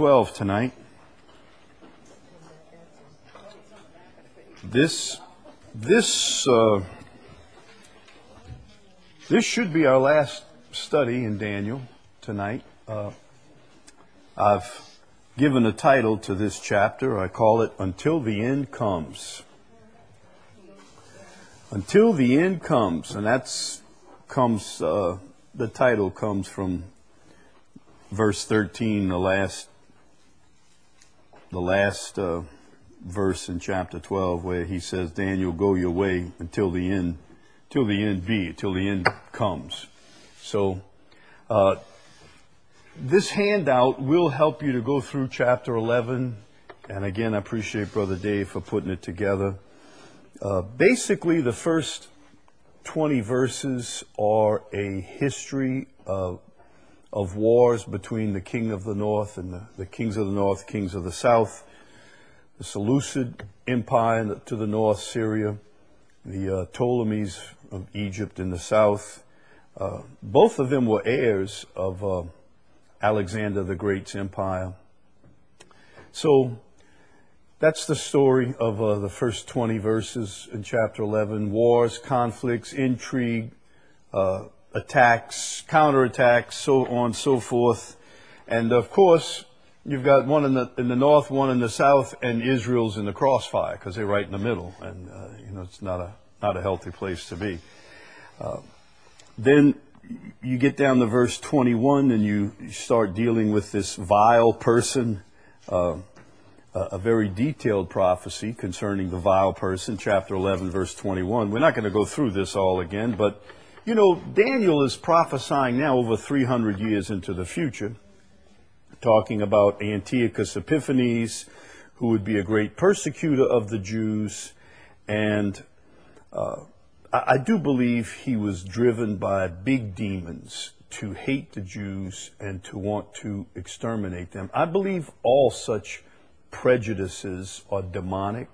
12 tonight. This should be our last study in Daniel tonight. I've given a title to this chapter. I call it Until the End Comes. Until the End Comes. And the title comes from verse 13, the last verse in chapter 12, where he says, Daniel, go your way until the end comes. So, this handout will help you to go through chapter 11. And again, I appreciate Brother Dave for putting it together. Basically, the first 20 verses are a history of wars between the king of the north and the kings of the north, kings of the south, the Seleucid Empire to the north, Syria, the Ptolemies of Egypt in the south. Both of them were heirs of Alexander the Great's empire. So that's the story of the first 20 verses in chapter 11. Wars, conflicts, intrigue, attacks, counterattacks, so on, so forth. And of course, you've got one in the north, one in the south, and Israel's in the crossfire because they're right in the middle. And, it's not a healthy place to be. Then you get down to verse 21 and you start dealing with this vile person, a very detailed prophecy concerning the vile person, chapter 11, verse 21. We're not going to go through this all again, but, Daniel is prophesying now over 300 years into the future, talking about Antiochus Epiphanes, who would be a great persecutor of the Jews, and I do believe he was driven by big demons to hate the Jews and to want to exterminate them. I believe all such prejudices are demonic.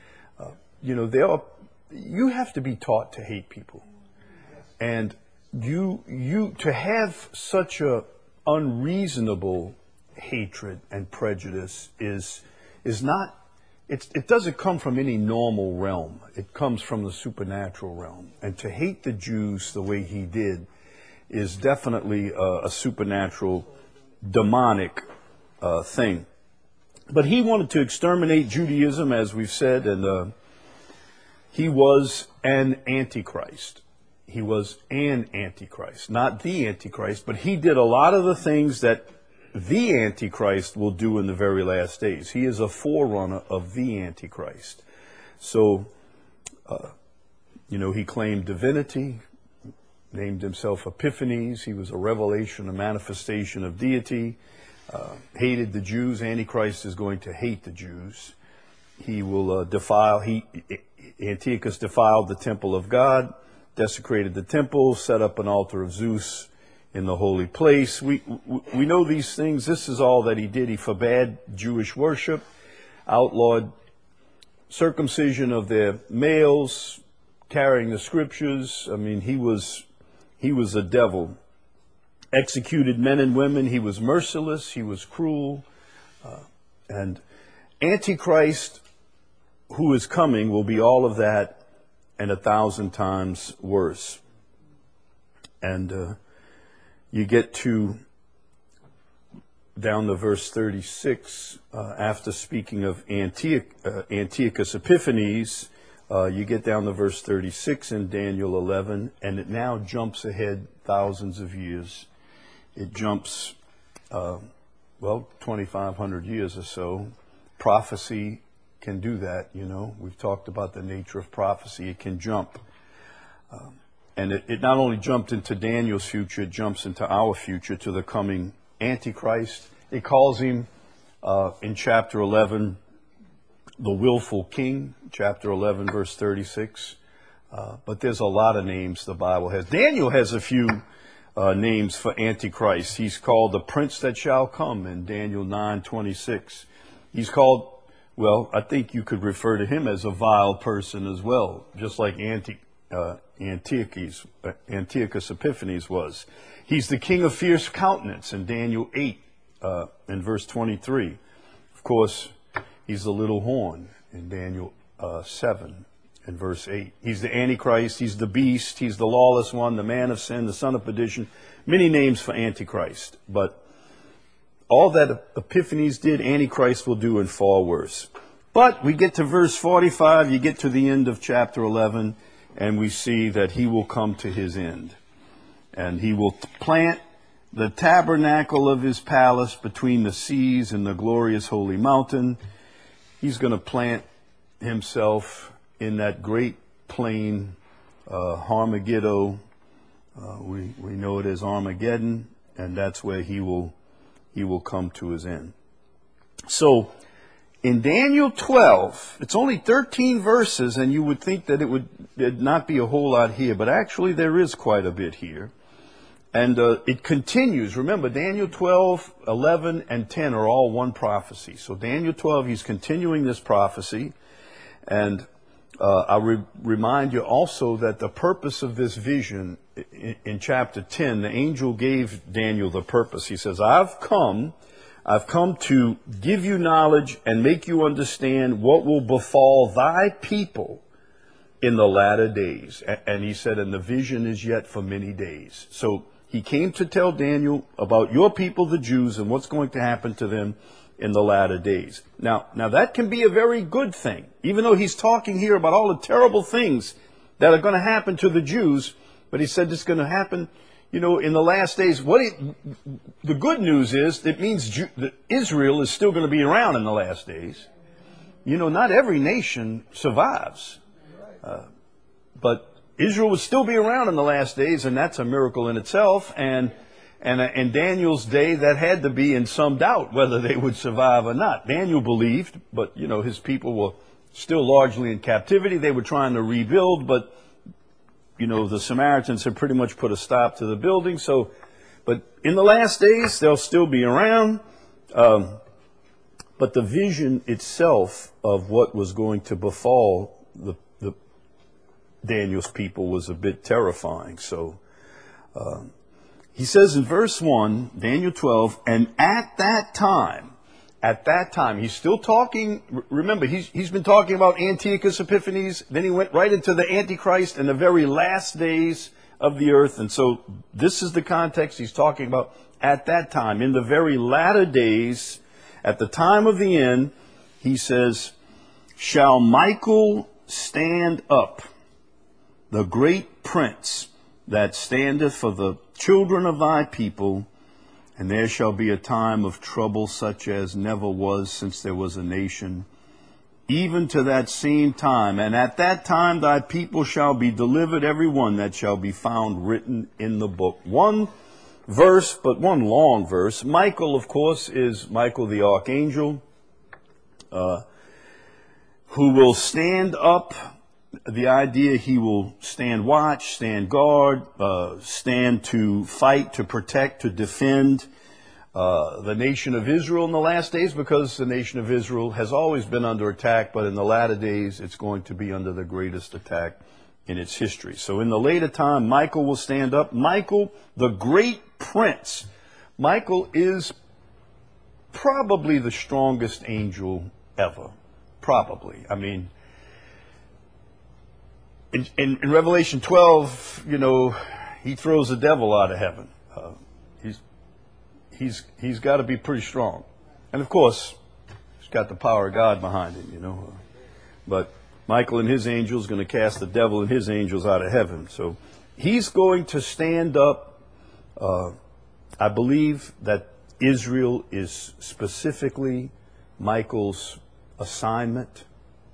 You have to be taught to hate people. And you to have such a unreasonable hatred and prejudice is not, it doesn't come from any normal realm. It comes from the supernatural realm. And to hate the Jews the way he did is definitely a supernatural, demonic thing. But he wanted to exterminate Judaism, as we've said, and he was an antichrist. He was an antichrist, not the antichrist, but he did a lot of the things that the Antichrist will do in the very last days. He is a forerunner of the Antichrist. So, he claimed divinity, named himself Epiphanes. He was a revelation, a manifestation of deity, hated the Jews. Antichrist is going to hate the Jews. He will Antiochus defiled the temple of God, desecrated the temple, set up an altar of Zeus in the holy place. We know these things. This is all that he did. He forbade Jewish worship, outlawed circumcision of their males, carrying the scriptures. I mean, he was a devil. Executed men and women. He was merciless. He was cruel. And Antichrist, who is coming, will be all of that and 1,000 times worse. And you get down to verse 36, after speaking of Antiochus Epiphanes, you get down to verse 36 in Daniel 11, and it now jumps ahead thousands of years. It jumps, 2,500 years or so. Prophecy can do that, We've talked about the nature of prophecy. It can jump. And it not only jumped into Daniel's future, it jumps into our future, to the coming Antichrist. It calls him, in chapter 11, the willful king, chapter 11, verse 36. But there's a lot of names the Bible has. Daniel has a few names for Antichrist. He's called the prince that shall come in Daniel 9:26. He's called, I think you could refer to him as a vile person as well, just like Antiochus Epiphanes was. He's the king of fierce countenance in Daniel 8, in verse 23. Of course, he's the little horn in Daniel 7 and verse 8. He's the Antichrist, he's the beast, he's the lawless one, the man of sin, the son of perdition. Many names for Antichrist. But all that Epiphanes did, Antichrist will do and far worse. But we get to verse 45, you get to the end of chapter 11, and we see that he will come to his end. And he will plant the tabernacle of his palace between the seas and the glorious holy mountain. He's going to plant himself in that great plain, Armageddon. We know it as Armageddon, and that's where he will come to his end. So in Daniel 12, it's only 13 verses, and you would think that there'd not be a whole lot here, but actually there is quite a bit here. And it continues. Remember, Daniel 12, 11, and 10 are all one prophecy. So Daniel 12, he's continuing this prophecy. And I'll remind you also that the purpose of this vision in chapter 10, the angel gave Daniel the purpose. He says, I've come to give you knowledge and make you understand what will befall thy people in the latter days. And he said, and the vision is yet for many days. So he came to tell Daniel about your people, the Jews, and what's going to happen to them in the latter days. Now that can be a very good thing. Even though he's talking here about all the terrible things that are going to happen to the Jews, but he said it's going to happen, in the last days. The good news is it means that Israel is still going to be around in the last days. Not every nation survives. But Israel will still be around in the last days, and that's a miracle in itself. And in Daniel's day, that had to be in some doubt whether they would survive or not. Daniel believed, but, his people were still largely in captivity. They were trying to rebuild, but, the Samaritans had pretty much put a stop to the building. So, but in the last days, they'll still be around. But the vision itself of what was going to befall the Daniel's people was a bit terrifying. So he says in verse 1, Daniel 12, and at that time, he's still talking. Remember, he's been talking about Antiochus Epiphanes. Then he went right into the Antichrist in the very last days of the earth. And so this is the context he's talking about. At that time, in the very latter days, at the time of the end, he says, shall Michael stand up, the great prince that standeth for the children of thy people, and there shall be a time of trouble such as never was since there was a nation, even to that same time. And at that time thy people shall be delivered, every one that shall be found written in the book. One verse, but one long verse. Michael, of course, is Michael the archangel, who will stand up. The idea he will stand watch, stand guard, stand to fight, to protect, to defend the nation of Israel in the last days, because the nation of Israel has always been under attack, but in the latter days it's going to be under the greatest attack in its history. So in the later time, Michael will stand up. Michael, the great prince. Michael is probably the strongest angel ever. Probably. I mean, in Revelation 12, he throws the devil out of heaven. He's got to be pretty strong. And of course, he's got the power of God behind him, But Michael and his angels going to cast the devil and his angels out of heaven. So he's going to stand up. I believe that Israel is specifically Michael's assignment,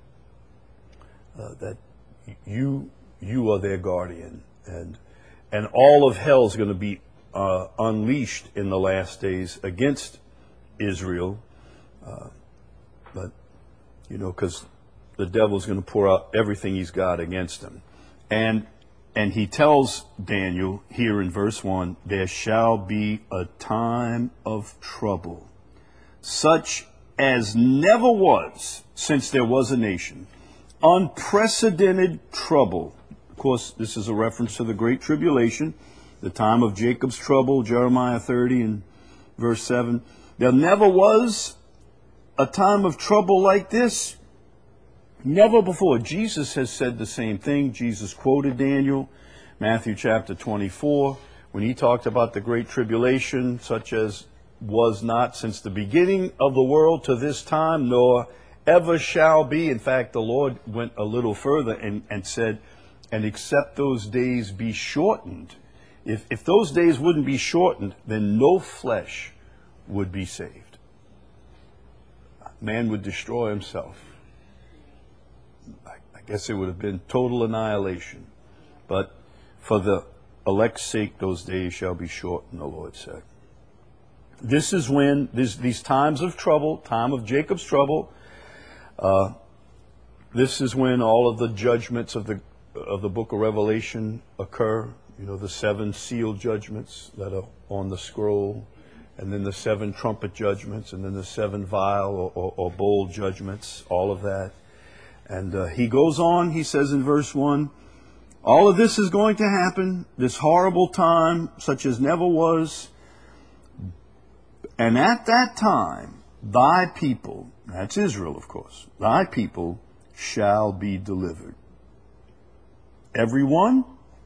that you are their guardian, and all of hell is going to be unleashed in the last days against Israel, but because the devil's going to pour out everything he's got against him, and he tells Daniel here in verse 1, there shall be a time of trouble, such as never was since there was a nation. Unprecedented trouble. Of course, this is a reference to the Great Tribulation, the time of Jacob's trouble, Jeremiah 30 and verse 7. There never was a time of trouble like this. Never before. Jesus has said the same thing. Jesus quoted Daniel, Matthew chapter 24, when he talked about the great tribulation, such as was not since the beginning of the world to this time, nor ever shall be. In fact, the Lord went a little further and said, and except those days be shortened. If those days wouldn't be shortened, then no flesh would be saved. Man would destroy himself. I guess it would have been total annihilation. But for the elect's sake, those days shall be shortened, the Lord said. This is when these times of trouble, time of Jacob's trouble, this is when all of the judgments of the book of Revelation occur. You know, the 7 seal judgments that are on the scroll, and then the 7 trumpet judgments, and then the 7 vial or bowl judgments, all of that. And he goes on, he says in verse 1, all of this is going to happen, this horrible time, such as never was. And at that time, thy people, that's Israel, of course, thy people shall be delivered. Everyone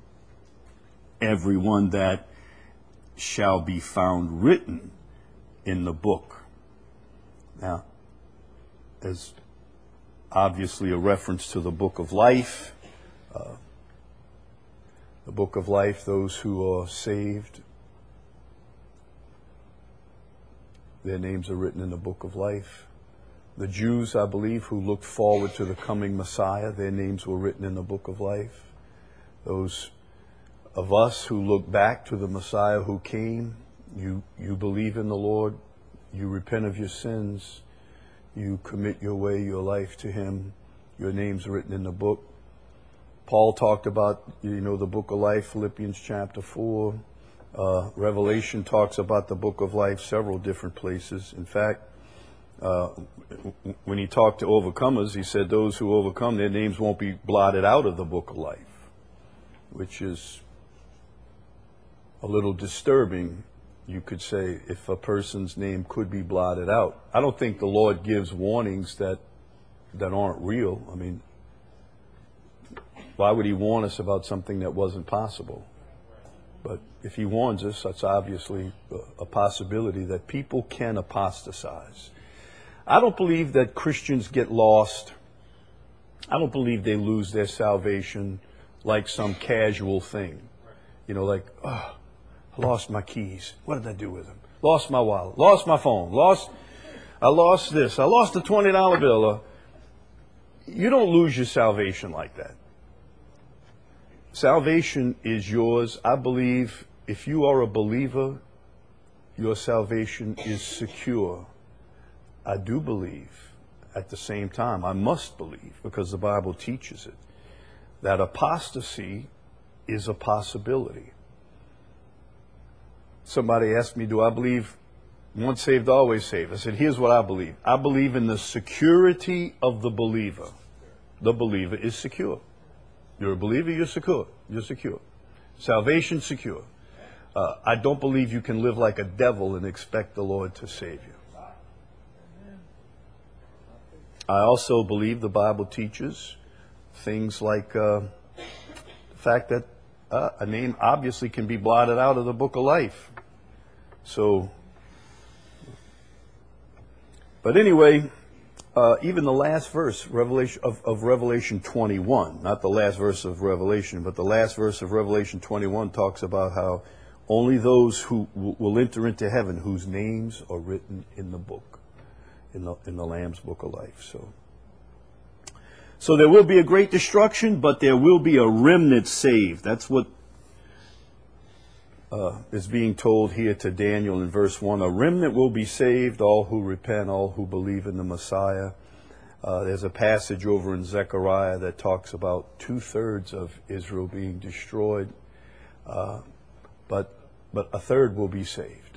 that shall be found written in the book. Now, there's obviously a reference to the book of life. The book of life, those who are saved, their names are written in the book of life. The Jews, I believe, who looked forward to the coming Messiah, their names were written in the book of life. Those of us who look back to the Messiah who came, you believe in the Lord, you repent of your sins, you commit your way, your life to Him, your name's written in the book. Paul talked about, the book of life, Philippians chapter 4. Revelation talks about the book of life several different places. In fact, when he talked to overcomers, he said those who overcome, their names won't be blotted out of the book of life, which is a little disturbing, you could say, if a person's name could be blotted out. I don't think the Lord gives warnings that aren't real. I mean, why would He warn us about something that wasn't possible? But if He warns us, that's obviously a possibility that people can apostatize. I don't believe that Christians get lost. I don't believe they lose their salvation like some casual thing. Like, I lost my keys. What did I do with them? Lost my wallet. Lost my phone. I lost this. I lost a $20 bill. You don't lose your salvation like that. Salvation is yours. I believe if you are a believer, your salvation is secure. I do believe, at the same time, I must believe, because the Bible teaches it, that apostasy is a possibility. Somebody asked me, do I believe once saved, always saved? I said, here's what I believe. I believe in the security of the believer. The believer is secure. You're a believer, you're secure. You're secure. Salvation secure. I don't believe you can live like a devil and expect the Lord to save you. I also believe the Bible teaches things like the fact that a name obviously can be blotted out of the book of life. So, but anyway, even the last verse of Revelation 21, not the last verse of Revelation, but the last verse of Revelation 21 talks about how only those who will enter into heaven, whose names are written in the book, in the Lamb's book of life. So there will be a great destruction, but there will be a remnant saved. That's what is being told here to Daniel in verse 1. A remnant will be saved, all who repent, all who believe in the Messiah. There's a passage over in Zechariah that talks about 2/3 of Israel being destroyed, but a third will be saved.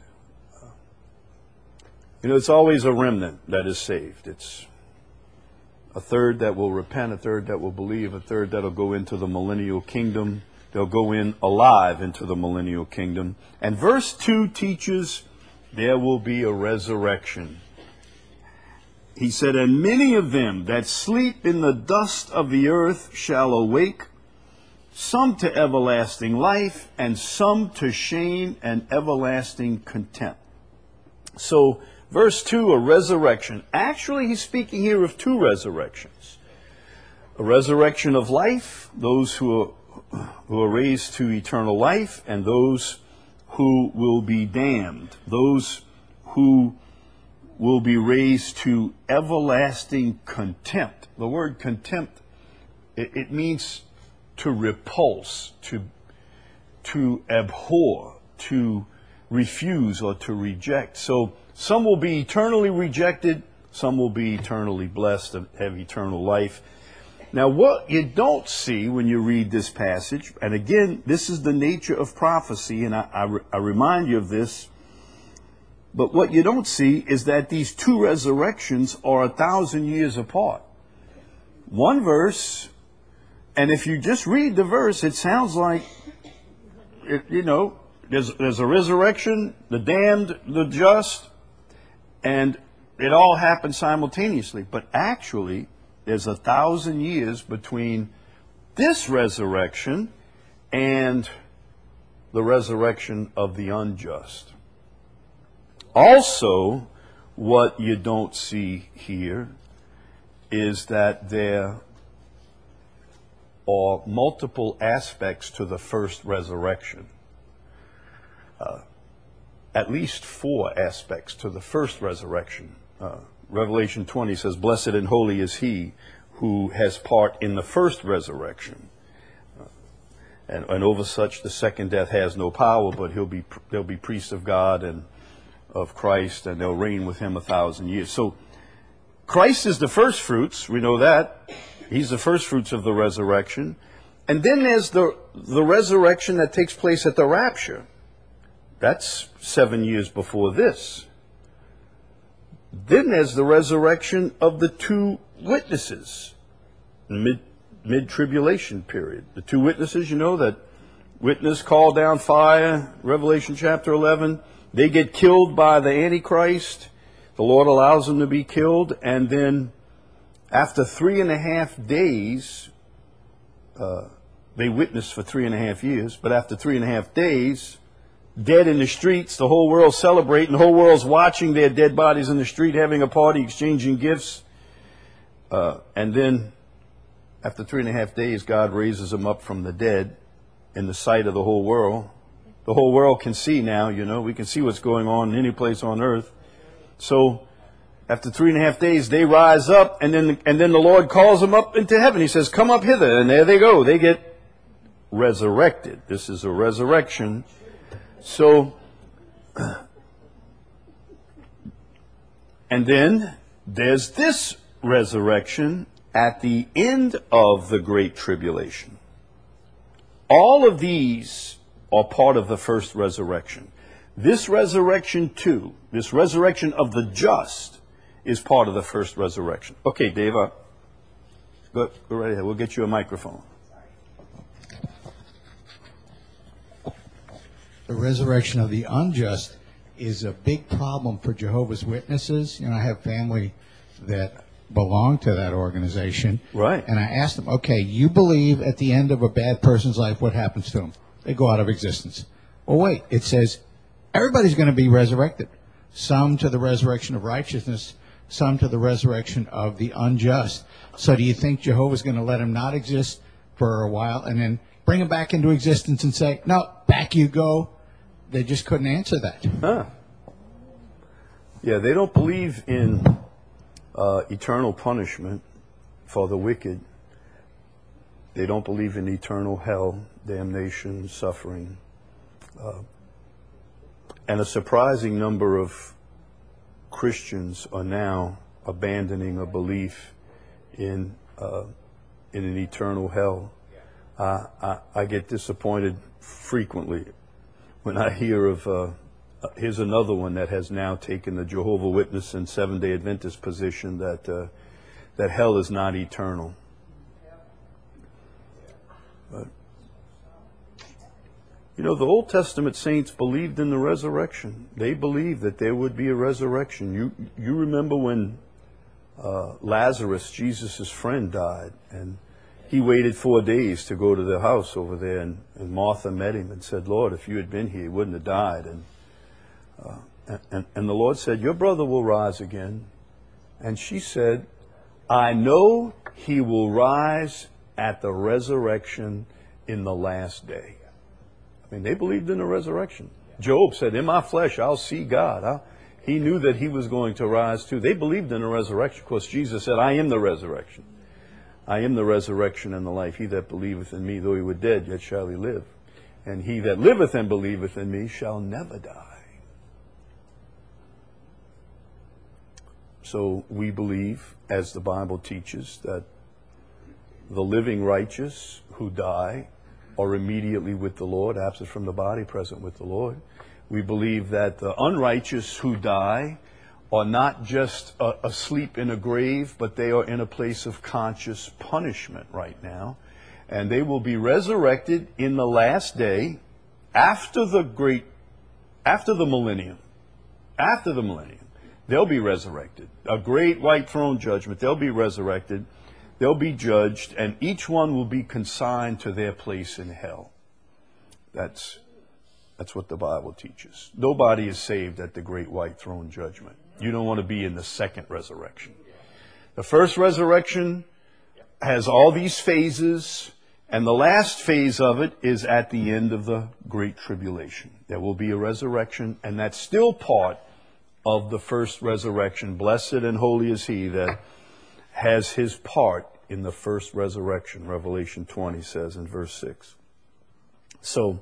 It's always a remnant that is saved. It's a third that will repent, a third that will believe, a third that will go into the millennial kingdom. They'll go in alive into the millennial kingdom. And verse 2 teaches There will be a resurrection. He said, and many of them that sleep in the dust of the earth shall awake, some to everlasting life, and some to shame and everlasting contempt. So, verse 2, a resurrection. Actually, he's speaking here of two resurrections. A resurrection of life, those who are raised to eternal life, and those who will be damned, those who will be raised to everlasting contempt. The word contempt, it means to repulse, to abhor, to refuse, or to reject. So some will be eternally rejected, some will be eternally blessed and have eternal life. Now, what you don't see when you read this passage, and again, this is the nature of prophecy, and I remind you of this, but what you don't see is that these two resurrections are 1,000 years apart. One verse, and if you just read the verse, it sounds like, there's a resurrection, the damned, the just, and it all happens simultaneously. But actually, there's 1,000 years between this resurrection and the resurrection of the unjust. Also, what you don't see here is that there are multiple aspects to the first resurrection. At least 4 aspects to the first resurrection. Revelation 20 says, blessed and holy is he who has part in the first resurrection. And over such the second death has no power, but they'll be priests of God and of Christ, and they'll reign with him 1,000 years. So Christ is the first fruits, we know that. He's the first fruits of the resurrection. And then there's the resurrection that takes place at the rapture. That's 7 years before this. Then there's the resurrection of the 2 witnesses, mid-tribulation period. The 2 witnesses, that witness called down fire, Revelation chapter 11. They get killed by the Antichrist. The Lord allows them to be killed. And then after 3.5 days, they witness for 3.5 years. But after 3.5 days, dead in the streets, the whole world's celebrating. The whole world's watching their dead bodies in the street, having a party, exchanging gifts. And then after 3.5 days, God raises them up from the dead in the sight of the whole world. The whole world can see now, we can see what's going on in any place on earth. So after 3.5 days, they rise up, and then the Lord calls them up into heaven. He says, come up hither, and there they go. They get resurrected. This is a resurrection. So, and then there's this resurrection at the end of the Great Tribulation. All of these are part of the first resurrection. This resurrection too, this resurrection of the just, is part of the first resurrection. Okay, Dave, go right ahead. We'll get you a microphone. The resurrection of the unjust is a big problem for Jehovah's Witnesses. I have family that belong to that organization. Right. And I asked them, okay, you believe at the end of a bad person's life, what happens to them? They go out of existence. Well, wait, it says everybody's going to be resurrected. Some to the resurrection of righteousness, some to the resurrection of the unjust. So do you think Jehovah's going to let them not exist for a while and then bring them back into existence and say, no, back you go? They just couldn't answer that. Huh. Yeah, they don't believe in eternal punishment for the wicked. They don't believe in eternal hell, damnation, suffering. And a surprising number of Christians are now abandoning a belief in an eternal hell. I get disappointed frequently when I hear of, here's another one that has now taken the Jehovah's Witness and Seventh-day Adventist position that hell is not eternal. But You know, the Old Testament saints believed in the resurrection. They believed that there would be a resurrection. You remember when Lazarus, Jesus' friend, died, and he waited 4 days to go to the house over there, and Martha met him and said, Lord, if you had been here, he wouldn't have died. And the Lord said, your brother will rise again. And she said, I know he will rise at the resurrection in the last day. I mean, they believed in the resurrection. Job said, in my flesh, I'll see God. He knew that he was going to rise too. They believed in the resurrection. Of course, Jesus said, I am the resurrection. I am the resurrection and the life. He that believeth in me, though he were dead, yet shall he live. And he that liveth and believeth in me shall never die. So we believe, as the Bible teaches, that the living righteous who die are immediately with the Lord, absent from the body, present with the Lord. We believe that the unrighteous who die are not just asleep in a grave, but they are in a place of conscious punishment right now. And they will be resurrected in the last day after the millennium. After the millennium, they'll be resurrected. A great white throne judgment. They'll be resurrected. They'll be judged, and each one will be consigned to their place in hell. That's what the Bible teaches. Nobody is saved at the great white throne judgment. You don't want to be in the second resurrection. The first resurrection has all these phases, and the last phase of it is at the end of the great tribulation. There will be a resurrection, and that's still part of the first resurrection. Blessed and holy is he that has his part in the first resurrection, Revelation 20 says in verse 6. So,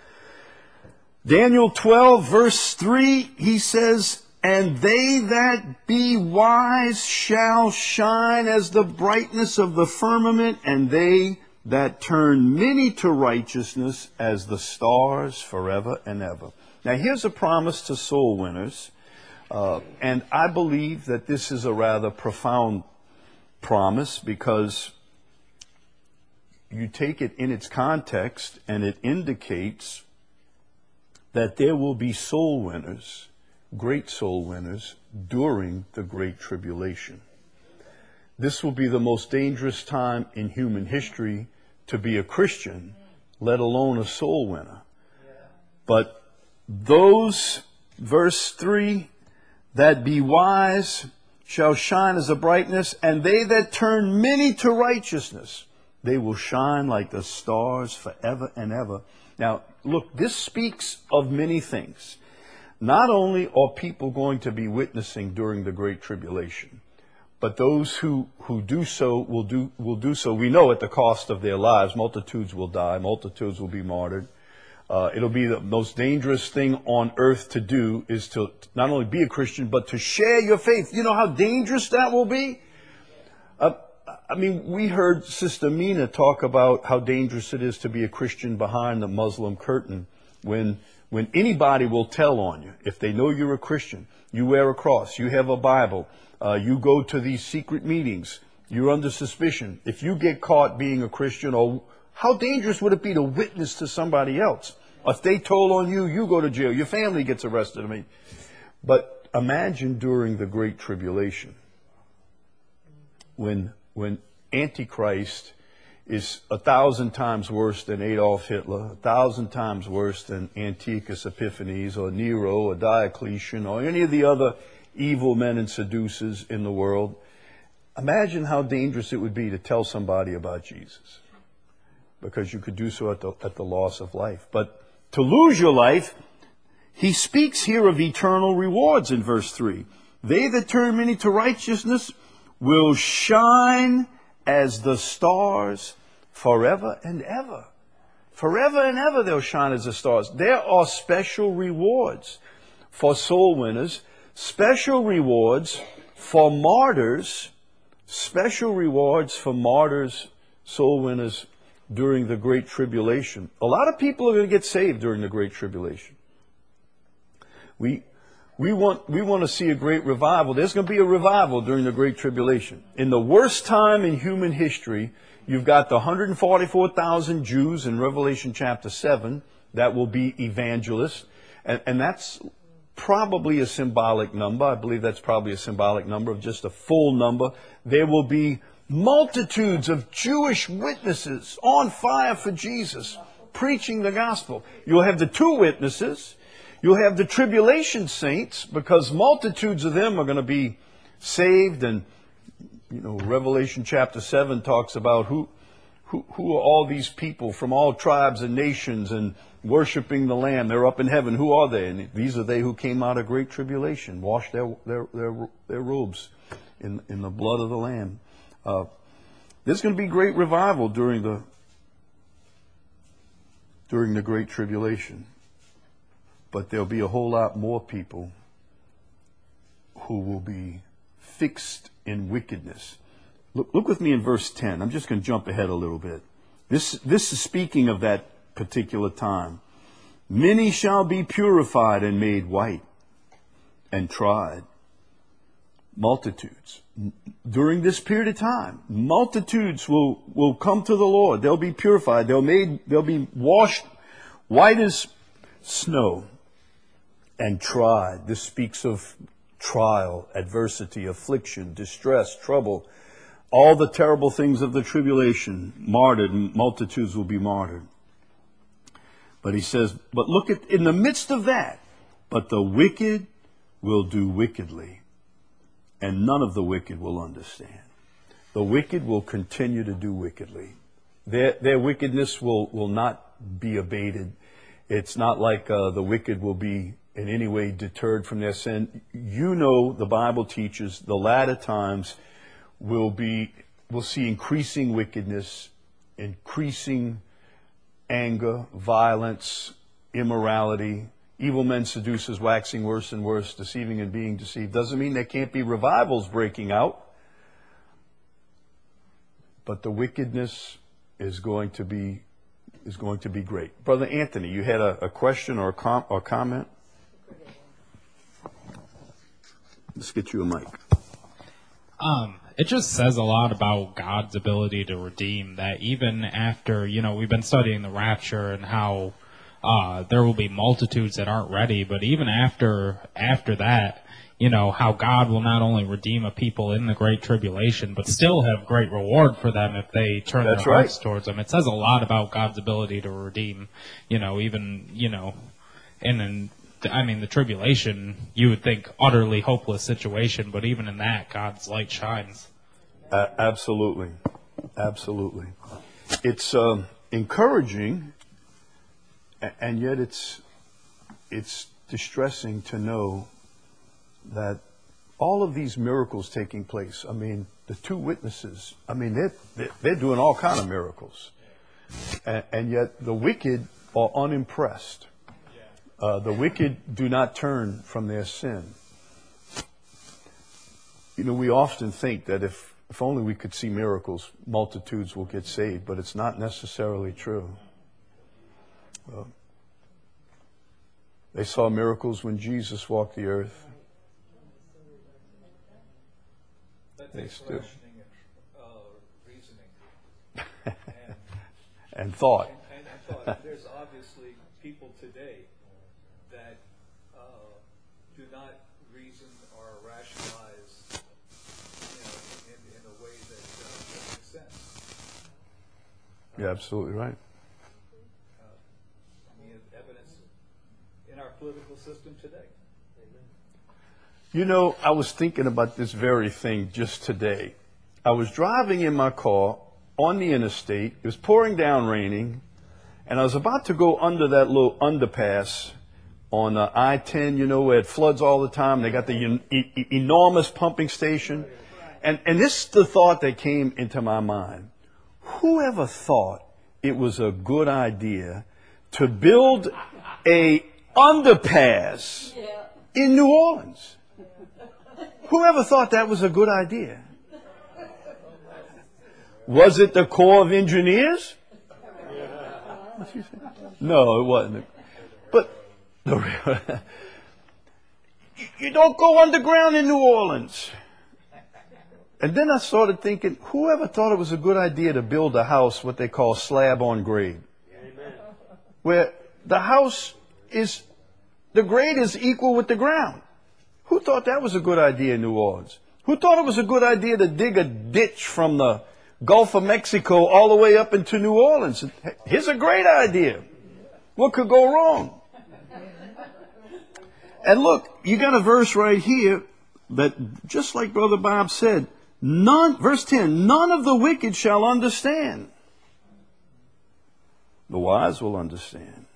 Daniel 12, verse 3, he says, and they that be wise shall shine as the brightness of the firmament, and they that turn many to righteousness as the stars forever and ever. Now, here's a promise to soul winners, and I believe that this is a rather profound promise, because you take it in its context and it indicates that there will be soul winners, great soul winners, during the Great Tribulation. This will be the most dangerous time in human history to be a Christian, let alone a soul winner. But those, verse 3, that be wise shall shine as a brightness, and they that turn many to righteousness, they will shine like the stars forever and ever. Now, look, this speaks of many things. Not only are people going to be witnessing during the Great Tribulation, but those who do so will do so, we know, at the cost of their lives. Multitudes will die. Multitudes will be martyred. It'll be the most dangerous thing on earth to do, is to not only be a Christian, but to share your faith. You know how dangerous that will be? I mean, we heard Sister Mina talk about how dangerous it is to be a Christian behind the Muslim curtain, when anybody will tell on you. If they know you're a Christian, you wear a cross, you have a Bible, you go to these secret meetings, you're under suspicion. If you get caught being a Christian, or how dangerous would it be to witness to somebody else? If they told on you, you go to jail, your family gets arrested. I mean, but imagine during the Great Tribulation, when Antichrist is 1,000 times worse than Adolf Hitler, 1,000 times worse than Antiochus Epiphanes or Nero or Diocletian or any of the other evil men and seducers in the world. Imagine how dangerous it would be to tell somebody about Jesus, because you could do so at the loss of life. But to lose your life, he speaks here of eternal rewards in verse 3. They that turn many to righteousness will shine as the stars forever and ever. Forever and ever they'll shine as the stars. There are special rewards for soul winners, special rewards for martyrs, special rewards for martyrs, soul winners during the Great Tribulation. A lot of people are going to get saved during the Great Tribulation. We want to see a great revival. There's going to be a revival during the Great Tribulation. In the worst time in human history, you've got the 144,000 Jews in Revelation chapter 7. that will be evangelists. And that's probably a symbolic number. I believe that's probably a symbolic number of just a full number. There will be multitudes of Jewish witnesses on fire for Jesus, preaching the gospel. You'll have the two witnesses. You'll have the tribulation saints, because multitudes of them are going to be saved. And, Revelation chapter 7 talks about who are all these people from all tribes and nations and worshiping the Lamb. They're up in heaven. Who are they? And these are they who came out of great tribulation, washed their robes in the blood of the Lamb. There's going to be great revival during the Great Tribulation. But there'll be a whole lot more people who will be fixed in wickedness. Look with me in verse 10. I'm just going to jump ahead a little bit. This is speaking of that particular time. Many shall be purified and made white and tried. Multitudes. During this period of time, multitudes will come to the Lord. They'll be purified. They'll be washed white as snow and tried. This speaks of trial, adversity, affliction, distress, trouble, all the terrible things of the tribulation. Martyred, multitudes will be martyred. But he says, but look at, in the midst of that, but the wicked will do wickedly, and none of the wicked will understand. The wicked will continue to do wickedly. Their wickedness will not be abated. It's not like the wicked will be in any way deterred from their sin. The Bible teaches the latter times we'll see increasing wickedness, increasing anger, violence, immorality, evil men seducers waxing worse and worse, deceiving and being deceived. Doesn't mean there can't be revivals breaking out, but the wickedness is going to be great. Brother Anthony, you had a question or a comment? Let's get you a mic. It just says a lot about God's ability to redeem, that even after, we've been studying the rapture and how there will be multitudes that aren't ready, but even after that, how God will not only redeem a people in the Great Tribulation, but still have great reward for them if they turn their hearts towards Him. It says a lot about God's ability to redeem, the tribulation, you would think utterly hopeless situation, but even in that, God's light shines. Absolutely. Absolutely. It's encouraging, and yet it's distressing to know that all of these miracles taking place, the two witnesses, they're doing all kind of miracles. And yet the wicked are unimpressed. The wicked do not turn from their sin. We often think that if only we could see miracles, multitudes will get saved, but it's not necessarily true. They saw miracles when Jesus walked the earth. They still reasoning and thought. There's obviously people today that do not reason or rationalize, in a way that makes sense. You're absolutely right. Evidence in our political system today. I was thinking about this very thing just today. I was driving in my car on the interstate. It was pouring down raining, and I was about to go under that little underpass on I-10, where it floods all the time. They got the enormous pumping station. And this is the thought that came into my mind. Whoever thought it was a good idea to build a underpass in New Orleans? Whoever thought that was a good idea? Was it the Corps of Engineers? No, it wasn't. But you don't go underground in New Orleans. And then I started thinking, whoever thought it was a good idea to build a house, what they call slab on grade, where the house is, the grade is equal with the ground. Who thought that was a good idea in New Orleans? Who thought it was a good idea to dig a ditch from the Gulf of Mexico all the way up into New Orleans? Here's a great idea. What could go wrong? And look, you got a verse right here that, just like Brother Bob said, verse 10, none of the wicked shall understand. The wise will understand.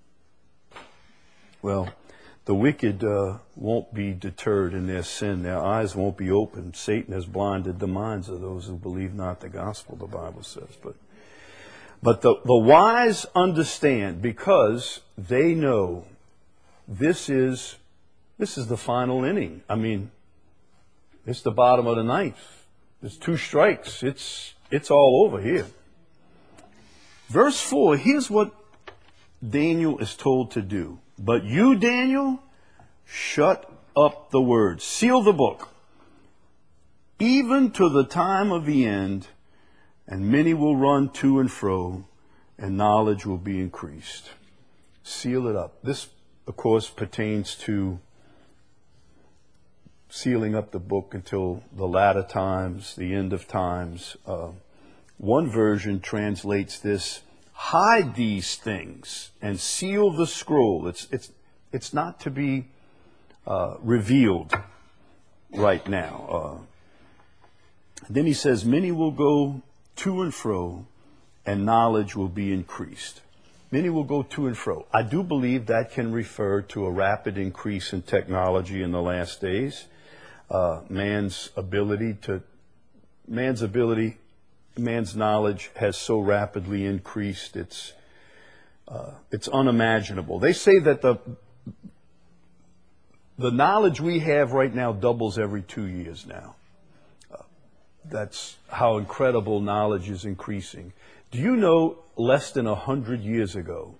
Well, the wicked won't be deterred in their sin. Their eyes won't be opened. Satan has blinded the minds of those who believe not the gospel, the Bible says. But the wise understand because they know this is the final inning. I mean, it's the bottom of the ninth. There's 2 strikes. It's all over here. Verse 4, here's what Daniel is told to do. But you, Daniel, shut up the words. Seal the book. Even to the time of the end, and many will run to and fro, and knowledge will be increased. Seal it up. This, of course, pertains to sealing up the book until the latter times, the end of times. One version translates this, hide these things and seal the scroll. It's not to be revealed right now. Then he says, many will go to and fro, and knowledge will be increased. Many will go to and fro. I do believe that can refer to a rapid increase in technology in the last days. Man's knowledge has so rapidly increased, it's unimaginable. They say that the knowledge we have right now doubles every 2 years now. That's how incredible knowledge is increasing. Do you know less than 100 years ago,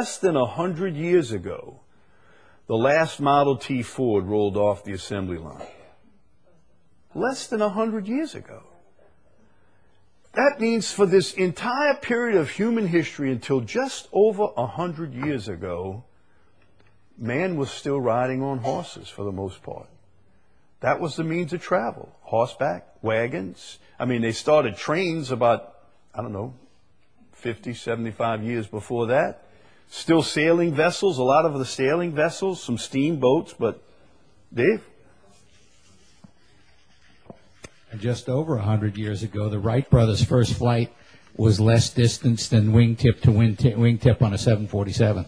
the last Model T Ford rolled off the assembly line? Less than 100 years ago. That means for this entire period of human history until just over 100 years ago, man was still riding on horses for the most part. That was the means of travel. Horseback, wagons. I mean, they started trains about, 50, 75 years before that. Still sailing vessels, a lot of the sailing vessels, some steamboats, but Dave? And just over 100 years ago, the Wright brothers' first flight was less distance than wingtip to wingtip on a 747.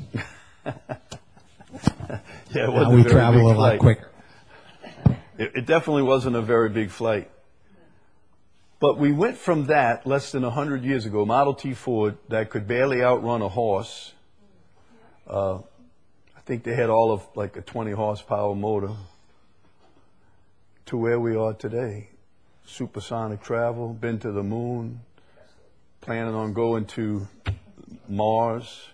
Yeah, now we travel a lot quicker. It definitely wasn't a very big flight. But we went from that less than 100 years ago, Model T Ford, that could barely outrun a horse. I think they had all of like a 20 horsepower motor, to where we are today. Supersonic travel, been to the moon, planning on going to Mars.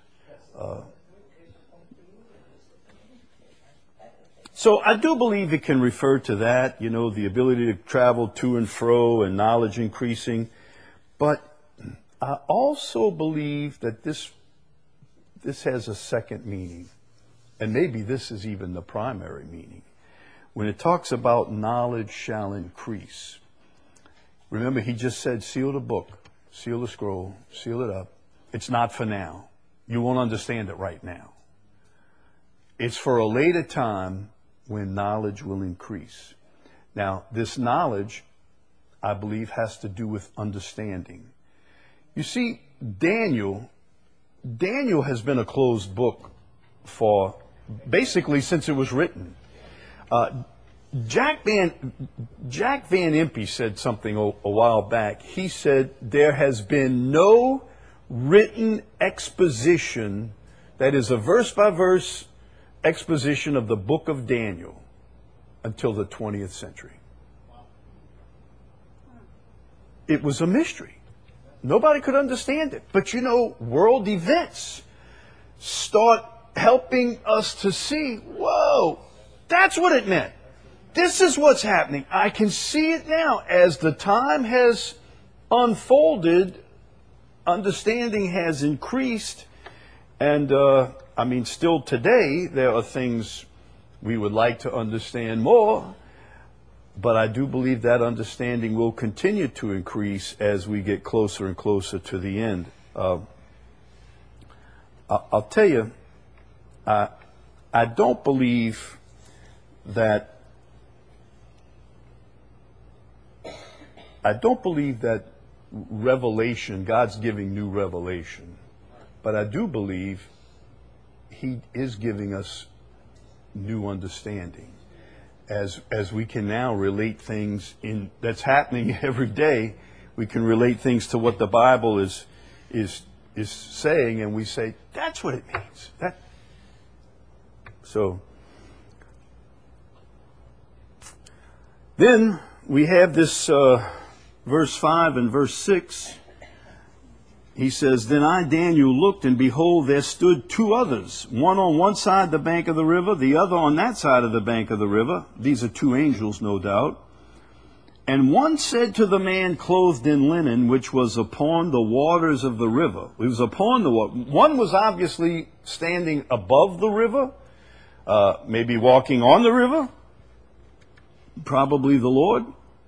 So I do believe it can refer to that, the ability to travel to and fro and knowledge increasing. But I also believe that this has a second meaning. And maybe this is even the primary meaning. When it talks about knowledge shall increase. Remember, he just said, seal the book, seal the scroll, seal it up. It's not for now. You won't understand it right now. It's for a later time when knowledge will increase. Now, this knowledge, I believe, has to do with understanding. You see, Daniel has been a closed book for basically since it was written. Jack Van Impe said something a while back. He said, there has been no written exposition that is a verse-by-verse exposition of the book of Daniel until the 20th century. It was a mystery. Nobody could understand it. But world events start helping us to see, whoa, that's what it meant. This is what's happening. I can see it now. As the time has unfolded, understanding has increased, and I mean, still today, there are things we would like to understand more, but I do believe that understanding will continue to increase as we get closer and closer to the end. I'll tell you, I don't believe that revelation, God's giving new revelation, but I do believe He is giving us new understanding. As we can now relate things that's happening every day, we can relate things to what the Bible is saying, and we say, that's what it means. So then we have this verse 5 and verse 6. He says, Then I, Daniel, looked, and behold, there stood two others, one on one side the bank of the river, the other on that side of the bank of the river. These are two angels, no doubt. And one said to the man clothed in linen, which was upon the waters of the river. It was upon the water. One was obviously standing above the river, maybe walking on the river, probably the Lord.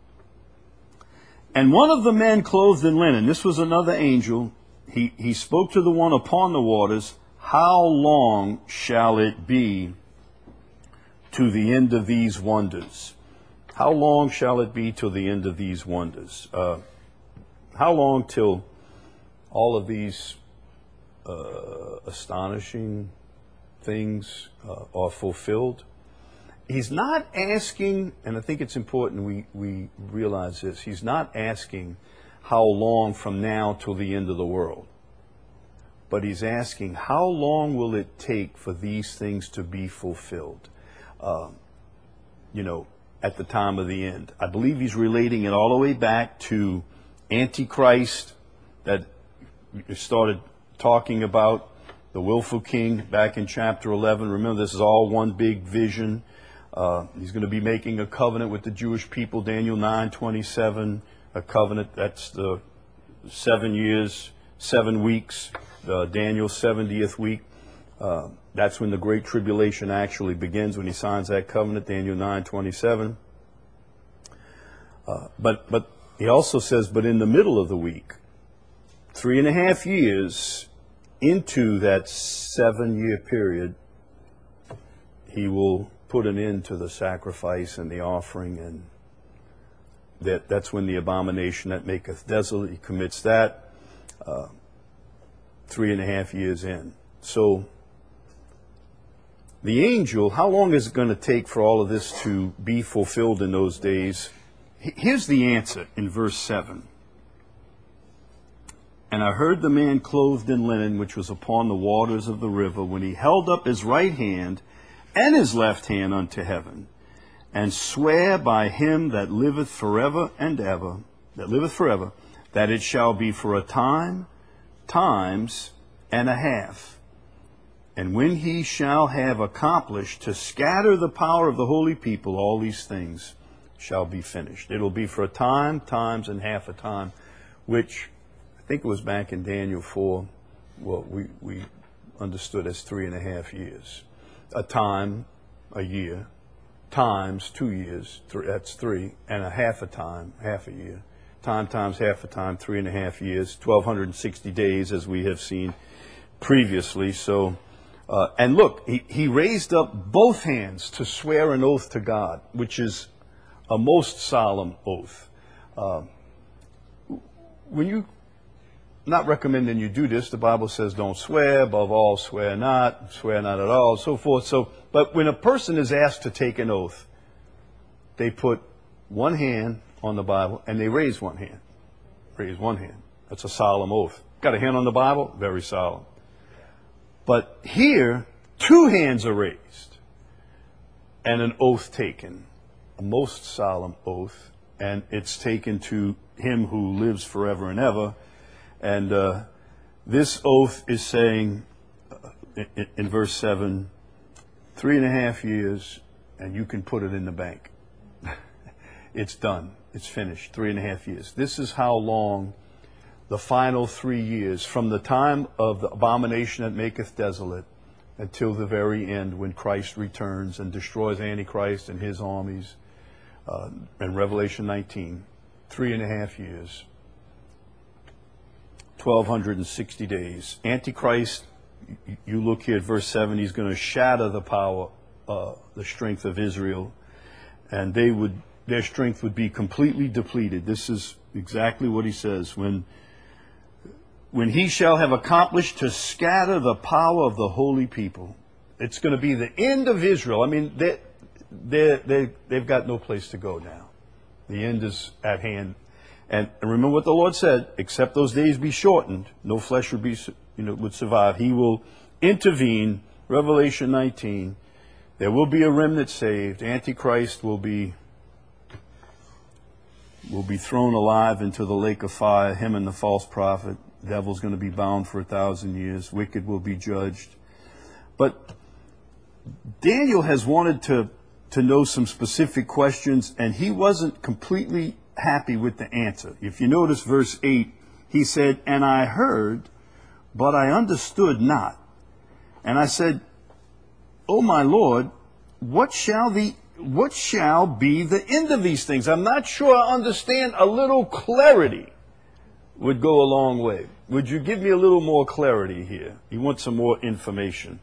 And one of the men clothed in linen, this was another angel, he spoke to the one upon the waters, How long shall it be to the end of these wonders? How long shall it be till the end of these wonders? How long till all of these astonishing things are fulfilled? He's not asking, and I think it's important we realize this, he's not asking how long from now till the end of the world. But he's asking, how long will it take for these things to be fulfilled? At the time of the end. I believe he's relating it all the way back to Antichrist that we started talking about, the willful king back in chapter 11. Remember, this is all one big vision. He's going to be making a covenant with the Jewish people, Daniel 9:27, a covenant, that's the 7 years, 7 weeks, Daniel's 70th week. That's when the Great Tribulation actually begins, when he signs that covenant, Daniel 9:27. But he also says, but in the middle of the week, 3.5 years into that 7-year period, he will put an end to the sacrifice and the offering, and that's when the abomination that maketh desolate, he commits that 3.5 years in. So the angel, how long is it going to take for all of this to be fulfilled in those days? Here's the answer in verse 7. And I heard the man clothed in linen, which was upon the waters of the river, when he held up his right hand and his left hand unto heaven, and swear by him that liveth forever and ever, that it shall be for a time, times and a half. And when he shall have accomplished to scatter the power of the holy people, all these things shall be finished. It'll be for a time, times, and half a time, which I think it was back in Daniel 4, what we understood as 3.5 years. A time, a year, times 2 years, that's 3, and a half a time, half a year. Time times half a time, 3.5 years, 1,260 days, as we have seen previously. So, and look, he raised up both hands to swear an oath to God, which is a most solemn oath. When you, not recommending you do this, the Bible says don't swear, above all swear not at all, so forth. So, but when a person is asked to take an oath, they put one hand on the Bible and they raise one hand. Raise one hand. That's a solemn oath. Got a hand on the Bible? Very solemn. But here, 2 hands are raised and an oath taken. A most solemn oath, and it's taken to him who lives forever and ever. And this oath is saying, in verse 7, 3.5 years, and you can put it in the bank. It's done. It's finished. 3.5 years. This is how long the final 3 years, from the time of the abomination that maketh desolate until the very end when Christ returns and destroys Antichrist and his armies. In Revelation 19, 3.5 years, 1,260 days. Antichrist, you look here at verse 7, he's going to shatter the power, the strength of Israel, and their strength would be completely depleted. This is exactly what he says. When he shall have accomplished to scatter the power of the holy people. It's going to be the end of Israel. I mean, they've got no place to go now. The end is at hand. And remember what the Lord said, except those days be shortened, no flesh would survive. He will intervene, Revelation 19. There will be a remnant saved. Antichrist will be thrown alive into the lake of fire, him and the false prophet. Devil's going to be bound for 1,000 years. Wicked will be judged. But Daniel has wanted to know some specific questions, and he wasn't completely happy with the answer. If you notice verse 8, he said, "And I heard, but I understood not. And I said, O my Lord, what shall be the end of these things?" I'm not sure I understand. A little clarity would go a long way. Would you give me a little more clarity here? You want some more information.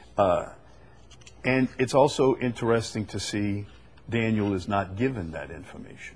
And it's also interesting to see Daniel is not given that information.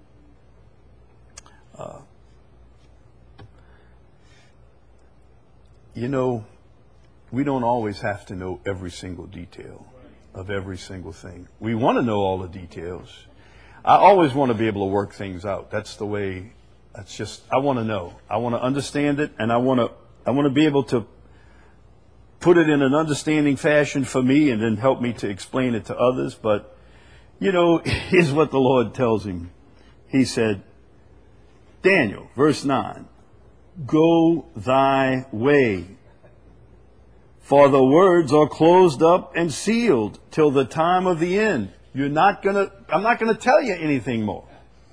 We don't always have to know every single detail of every single thing. We want to know all the details. I always want to be able to work things out. That's the way. I want to know. I want to understand it, and I want to be able to put it in an understanding fashion for me and then help me to explain it to others. But, here's what the Lord tells him. He said, Daniel, verse 9, "Go thy way, for the words are closed up and sealed till the time of the end." I'm not going to tell you anything more.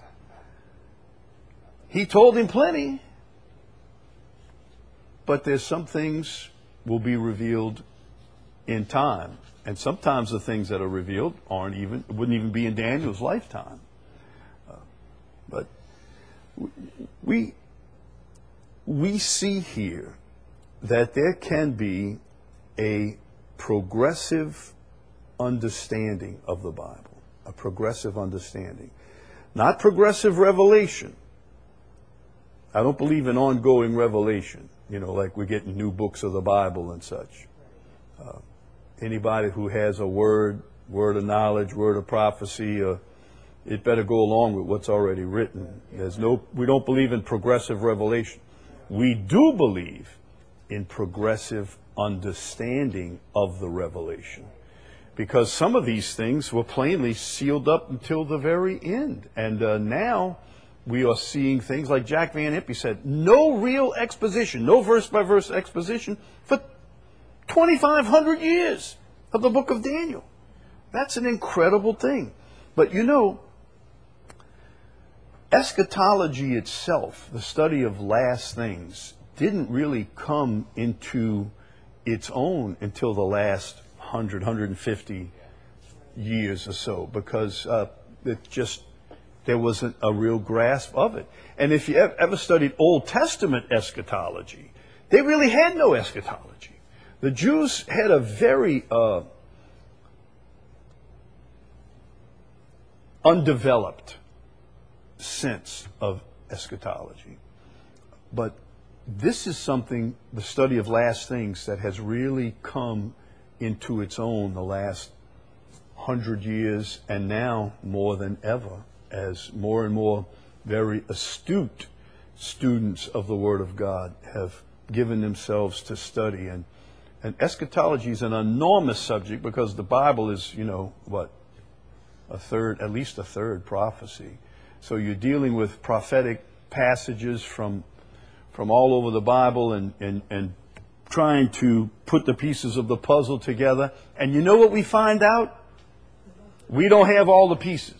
He told him plenty, but there's some things will be revealed in time. And sometimes the things that are revealed wouldn't even be in Daniel's lifetime. But we see here that there can be a progressive understanding of the Bible, a progressive understanding, not progressive revelation. I don't believe in ongoing revelation, like we're getting new books of the Bible and such. Anybody who has a word of knowledge, word of prophecy, it better go along with what's already written. We don't believe in progressive revelation. We do believe in progressive understanding of the revelation, because some of these things were plainly sealed up until the very end. And now we are seeing things like Jack Van Impe said, no real exposition, no verse-by-verse exposition for 2,500 years of the book of Daniel. That's an incredible thing. But eschatology itself, the study of last things, didn't really come into its own until the last 100, 150 years or so, because there wasn't a real grasp of it. And if you ever studied Old Testament eschatology, they really had no eschatology. The Jews had a very undeveloped sense of eschatology. But this is something, the study of last things, that has really come into its own the last 100 years, and now more than ever, as more and more very astute students of the Word of God have given themselves to study. And eschatology is an enormous subject, because the Bible is, at least a third prophecy. So you're dealing with prophetic passages from all over the Bible and trying to put the pieces of the puzzle together. And you know what we find out? We don't have all the pieces.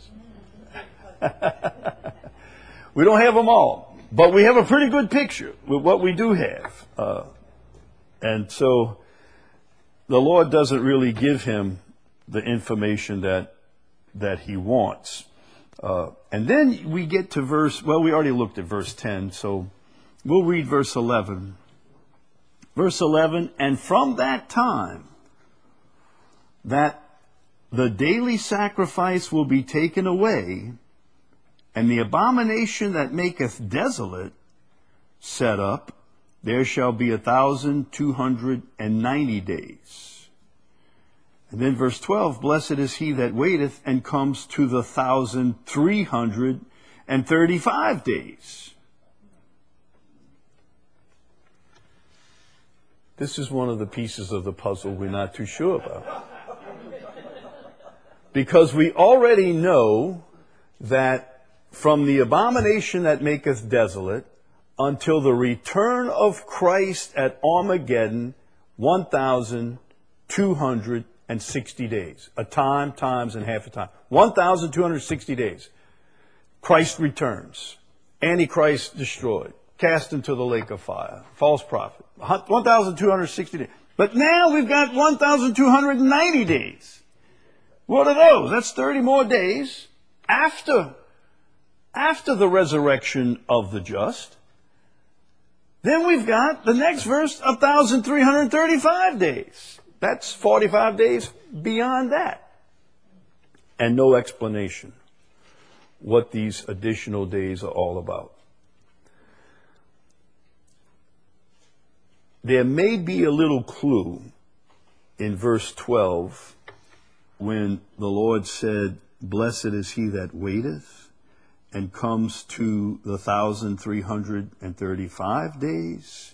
We don't have them all. But we have a pretty good picture with what we do have. And so the Lord doesn't really give him the information that he wants. And then we get to we already looked at verse 10, so we'll read verse 11. Verse 11, and from that time that the daily sacrifice will be taken away, and the abomination that maketh desolate set up, there shall be 1,290 days. And then verse 12, blessed is he that waiteth and comes to the 1,335 days. This is one of the pieces of the puzzle we're not too sure about. Because we already know that from the abomination that maketh desolate until the return of Christ at Armageddon, 1,260 days. A time, times, and half a time. 1,260 days. Christ returns. Antichrist destroyed. Cast into the lake of fire. False prophet. 1,260 days. But now we've got 1,290 days. What are those? That's 30 more days after the resurrection of the just. Then we've got the next verse, 1,335 days. That's 45 days beyond that. And no explanation what these additional days are all about. There may be a little clue in verse 12 when the Lord said, blessed is he that waiteth and comes to the 1,335 days.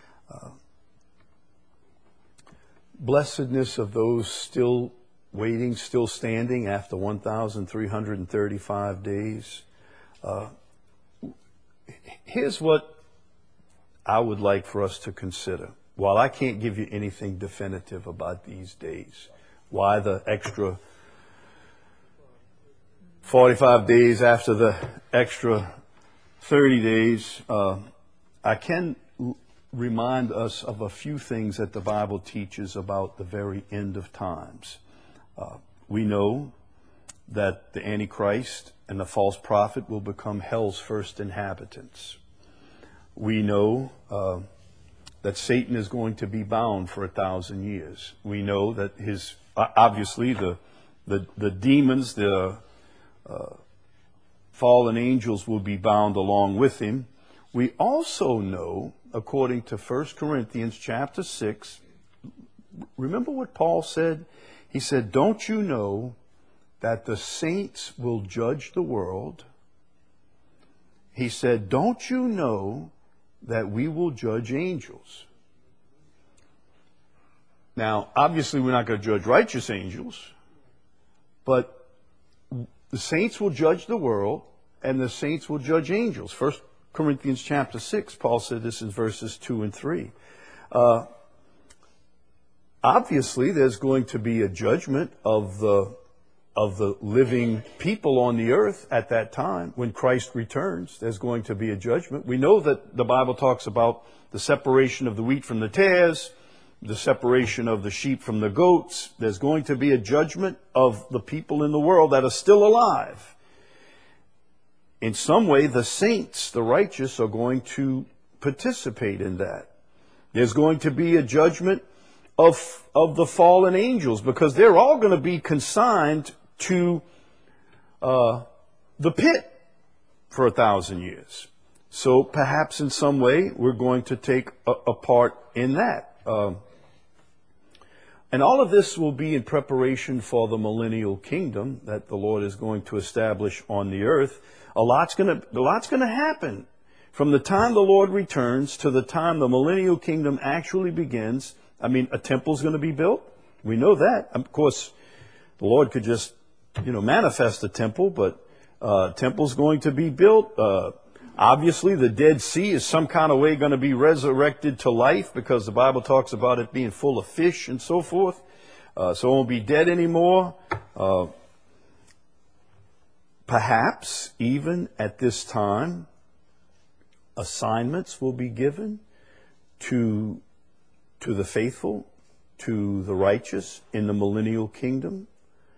Blessedness of those still waiting, still standing after 1,335 days. Here's what I would like for us to consider. While I can't give you anything definitive about these days, why the extra 45 days after the extra 30 days, I can remind us of a few things that the Bible teaches about the very end of times. We know that the Antichrist and the false prophet will become hell's first inhabitants. We know that Satan is going to be bound for 1,000 years. We know that obviously the demons, the fallen angels will be bound along with him. We also know, according to 1 Corinthians chapter 6, remember what Paul said? He said, don't you know that the saints will judge the world? He said, don't you know that we will judge angels? Now, obviously we're not going to judge righteous angels, but the saints will judge the world, and the saints will judge angels. 1 Corinthians chapter 6, Paul said this in verses 2 and 3. Obviously, there's going to be a judgment of the living people on the earth at that time. When Christ returns, there's going to be a judgment. We know that the Bible talks about the separation of the wheat from the tares, the separation of the sheep from the goats. There's going to be a judgment of the people in the world that are still alive. In some way, the saints, the righteous, are going to participate in that. There's going to be a judgment of the fallen angels, because they're all going to be consigned to the pit for 1,000 years. So perhaps in some way we're going to take a part in that. And all of this will be in preparation for the millennial kingdom that the Lord is going to establish on the earth. A lot's going to happen from the time the Lord returns to the time the millennial kingdom actually begins. I mean, a temple's going to be built. We know that. Of course, the Lord could just, manifest a temple, but temple's going to be built. Obviously, the Dead Sea is some kind of way going to be resurrected to life, because the Bible talks about it being full of fish and so forth. So it won't be dead anymore. Perhaps even at this time, assignments will be given to the faithful to the righteous in the millennial kingdom.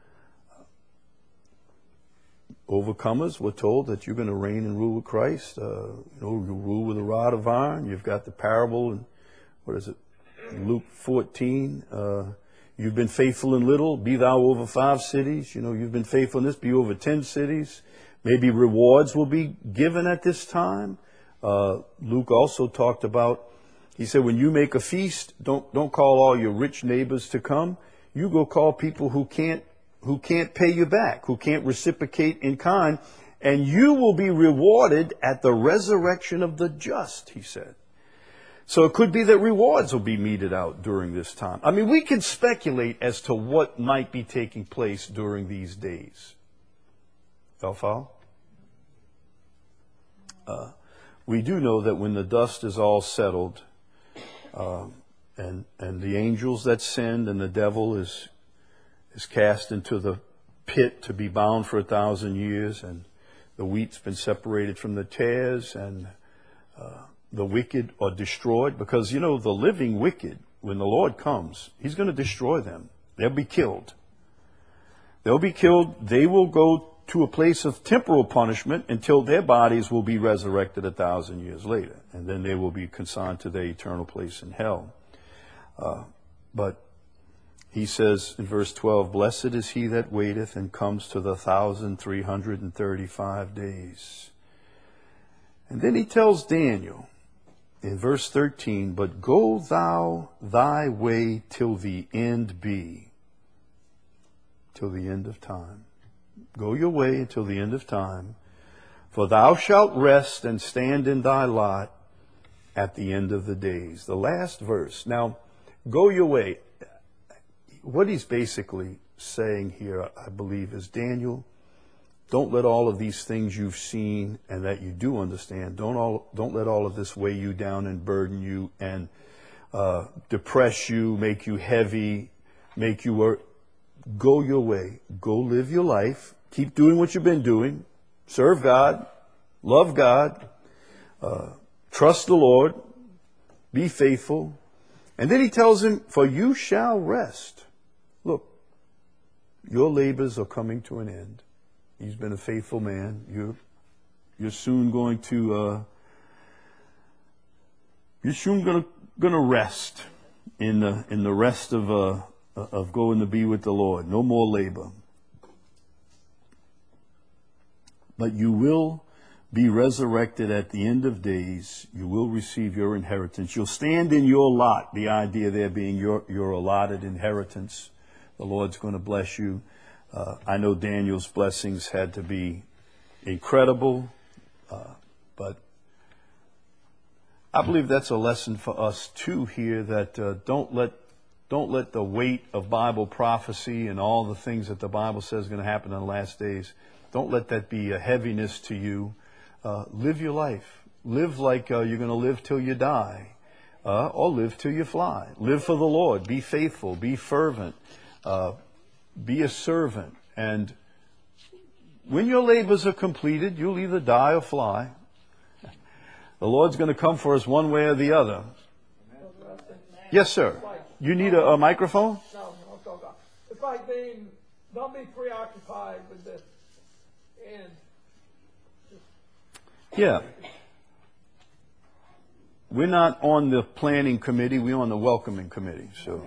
Overcomers, we're told that you're going to reign and rule with Christ. You rule with a rod of iron. You've got the parable in, Luke 14. You've been faithful in little, be thou over 5 cities. You've been faithful in this, be over 10 cities. Maybe rewards will be given at this time. Luke also talked about, he said, when you make a feast, don't call all your rich neighbors to come. You go call people who can't pay you back, who can't reciprocate in kind, and you will be rewarded at the resurrection of the just, he said. So it could be that rewards will be meted out during this time. I mean, we can speculate as to what might be taking place during these days. Y'all follow? We do know that when the dust is all settled, and the angels that sinned and the devil is cast into the pit to be bound for 1,000 years, and the wheat's been separated from the tares, and the wicked are destroyed, because the living wicked, when the Lord comes, he's going to destroy them. They'll be killed. They'll be killed. They will go to a place of temporal punishment until their bodies will be resurrected 1,000 years later, and then they will be consigned to their eternal place in hell. But he says in verse 12, blessed is he that waiteth and comes to the 1,335 days. And then he tells Daniel in verse 13, but go thou thy way till the end be, till the end of time. Go your way until the end of time, for thou shalt rest and stand in thy lot at the end of the days. The last verse. Now, go your way. What he's basically saying here, I believe, is, Daniel, don't let all of these things you've seen and that you do understand, don't let all of this weigh you down and burden you and depress you, make you heavy, make you work. Go your way. Go live your life. Keep doing what you've been doing. Serve God. Love God. Trust the Lord. Be faithful. And then he tells him, for you shall rest. Look, your labors are coming to an end. He's been a faithful man. You're soon going to rest in the rest of going to be with the Lord. No more labor. But you will be resurrected at the end of days. You will receive your inheritance. You'll stand in your lot. The idea there being your allotted inheritance. The Lord's going to bless you. I know Daniel's blessings had to be incredible, but I believe that's a lesson for us too here, that don't let the weight of Bible prophecy and all the things that the Bible says are going to happen in the last days, don't let that be a heaviness to you. Live your life. Live like you're going to live till you die, or live till you fly. Live for the Lord. Be faithful. Be fervent. Be a servant. And when your labors are completed, you'll either die or fly. The Lord's going to come for us one way or the other. Yes, sir. You need a microphone? No, it's like don't be preoccupied with this. And yeah. We're not on the planning committee. We're on the welcoming committee. So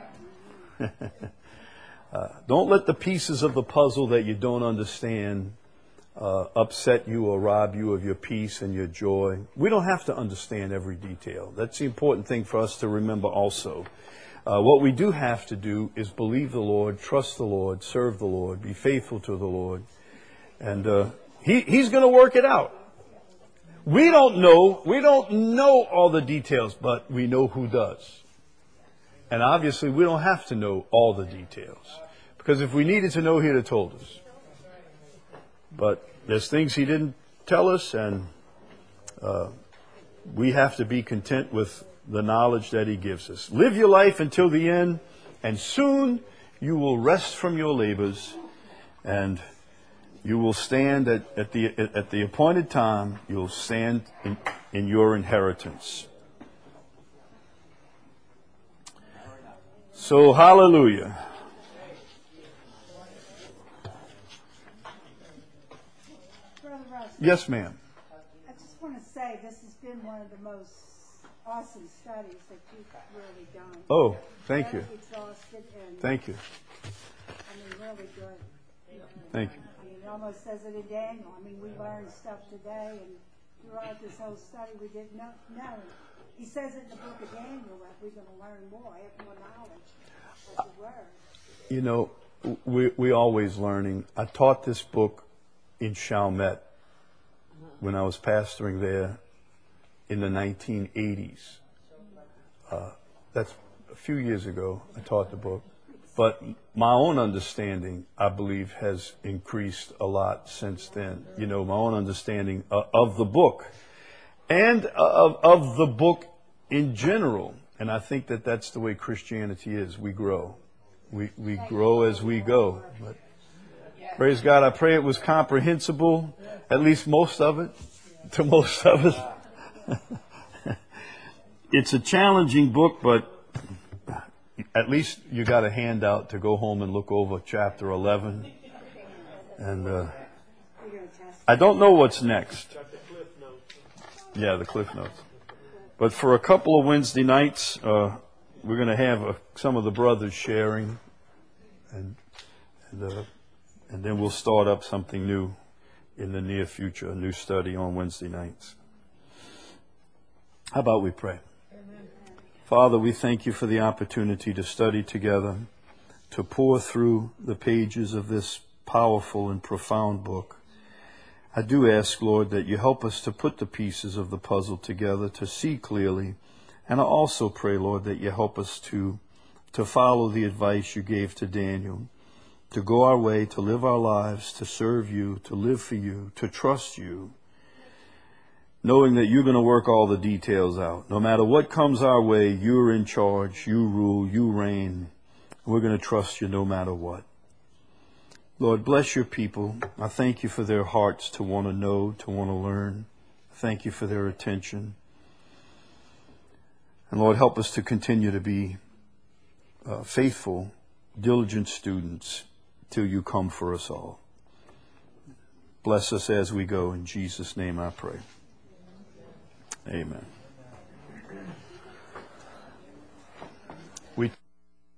don't let the pieces of the puzzle that you don't understand upset you or rob you of your peace and your joy. We don't have to understand every detail. That's the important thing for us to remember also. What we do have to do is believe the Lord, trust the Lord, serve the Lord, be faithful to the Lord. And He's going to work it out. We don't know all the details, but we know who does. And obviously we don't have to know all the details, because if we needed to know, He'd have told us. But there's things He didn't tell us, and we have to be content with the knowledge that He gives us. Live your life until the end, and soon you will rest from your labors, and you will stand at the appointed time. You'll stand in your inheritance. So, hallelujah. Brother Russ, Yes, ma'am. I just want to say this has been one of the most awesome studies that you've really done. Oh, thank you. Very exhausted and Thank you. I mean really good. Thank you. I mean, it almost says it in Daniel. I mean, we learned stuff today, and throughout this whole study, we didn't know. He says it in the book of Daniel that we're going to learn more, have more knowledge of the Word. You know, we always learning. I taught this book in Chalmette when I was pastoring there in the 1980s. That's a few years ago. I taught the book. But my own understanding, I believe, has increased a lot since then. You know, my own understanding of the book and of the book in general. And I think that that's the way Christianity is. We grow. We grow as we go. But praise God. I pray it was comprehensible, at least most of it, to most of us. It's a challenging book, but at least you got a handout to go home and look over chapter 11. And I don't know what's next. Yeah, the Cliff Notes. But for a couple of Wednesday nights, we're going to have some of the brothers sharing. And then we'll start up something new in the near future, a new study on Wednesday nights. How about we pray? Father, we thank you for the opportunity to study together, to pour through the pages of this powerful and profound book. I do ask, Lord, that you help us to put the pieces of the puzzle together, to see clearly. And I also pray, Lord, that you help us to follow the advice you gave to Daniel, to go our way, to live our lives, to serve you, to live for you, to trust you, knowing that you're going to work all the details out. No matter what comes our way, you're in charge, you rule, you reign. We're going to trust you no matter what. Lord, bless your people. I thank you for their hearts to want to know, to want to learn. Thank you for their attention. And Lord, help us to continue to be faithful, diligent students till you come for us all. Bless us as we go. In Jesus' name I pray. Amen.